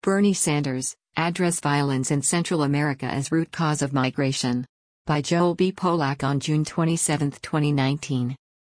Bernie Sanders, Address Violence in Central America as Root Cause of Migration. By Joel B. Polak on June 27, 2019.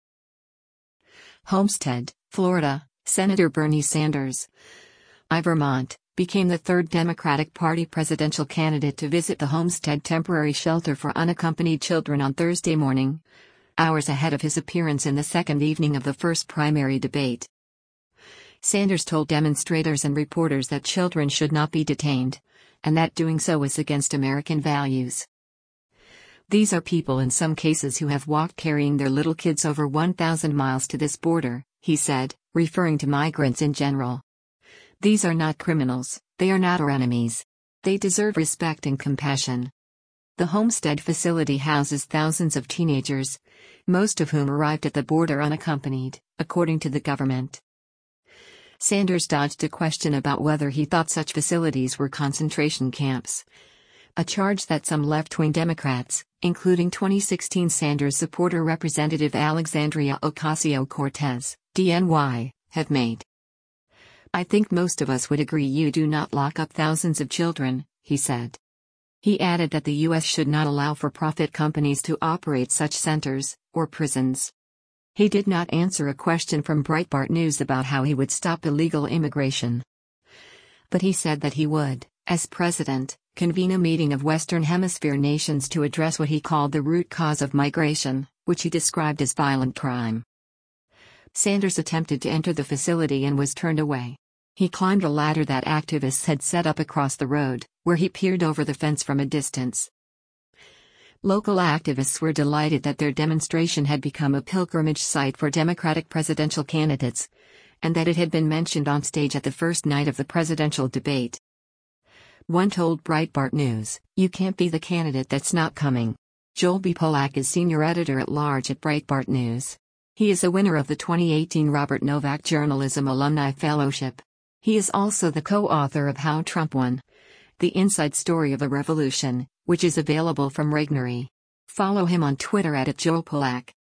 Homestead, Florida, Senator Bernie Sanders, I. Vermont, became the third Democratic Party presidential candidate to visit the Homestead temporary shelter for unaccompanied children on Thursday morning, hours ahead of his appearance in the second evening of the first primary debate. Sanders told demonstrators and reporters that children should not be detained, and that doing so was against American values. These are people in some cases who have walked carrying their little kids over 1,000 miles to this border, he said, referring to migrants in general. These are not criminals, they are not our enemies. They deserve respect and compassion. The Homestead facility houses thousands of teenagers, most of whom arrived at the border unaccompanied, according to the government. Sanders dodged a question about whether he thought such facilities were concentration camps, a charge that some left-wing Democrats, including 2016 Sanders supporter Representative Alexandria Ocasio-Cortez, DNY, have made. I think most of us would agree you do not lock up thousands of children, he said. He added that the U.S. should not allow for-profit companies to operate such centers, or prisons. He did not answer a question from Breitbart News about how he would stop illegal immigration. But he said that he would, as president, convene a meeting of Western Hemisphere nations to address what he called the root cause of migration, which he described as violent crime. Sanders attempted to enter the facility and was turned away. He climbed a ladder that activists had set up across the road, where he peered over the fence from a distance. Local activists were delighted that their demonstration had become a pilgrimage site for Democratic presidential candidates, and that it had been mentioned on stage at the first night of the presidential debate. One told Breitbart News, "You can't be the candidate that's not coming." Joel B. Polak is senior editor-at-large at Breitbart News. He is a winner of the 2018 Robert Novak Journalism Alumni Fellowship. He is also the co-author of How Trump Won: The Inside Story of a Revolution, which is available from Regnery. Follow him on Twitter @JoelPolak.